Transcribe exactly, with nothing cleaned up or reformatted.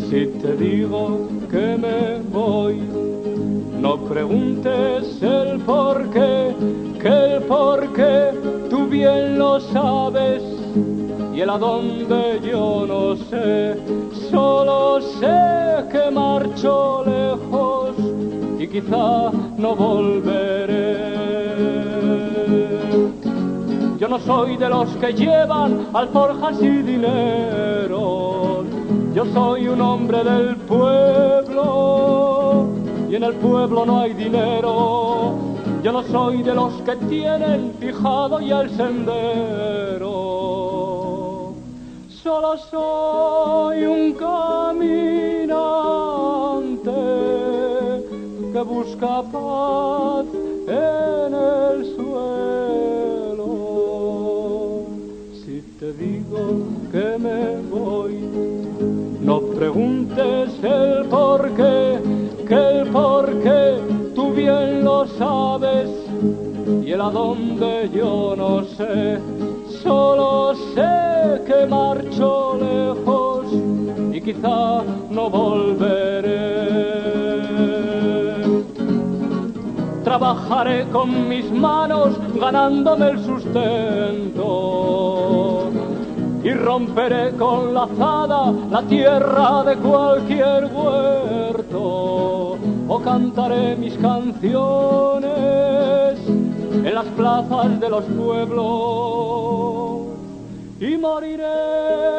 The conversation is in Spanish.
Si te digo que me voy, no preguntes el por qué, que el por qué tú bien lo sabes y el a dónde yo no sé. Solo sé que marcho lejos y quizá no volveré. Yo no soy de los que llevan alforjas y dinero. Yo soy un hombre del pueblo y en el pueblo no hay dinero. Yo no soy de los que tienen fijado ya el sendero. Solo soy un caminante que busca paz en el suelo. Si te digo que me voy, no preguntes el por qué, que el por qué tú bien lo sabes y el a dónde yo no sé. Solo sé que marcho lejos y quizá no volveré. Trabajaré con mis manos ganándome el sustento y romperé con la azada la tierra de cualquier huerto, o cantaré mis canciones en las plazas de los pueblos y moriré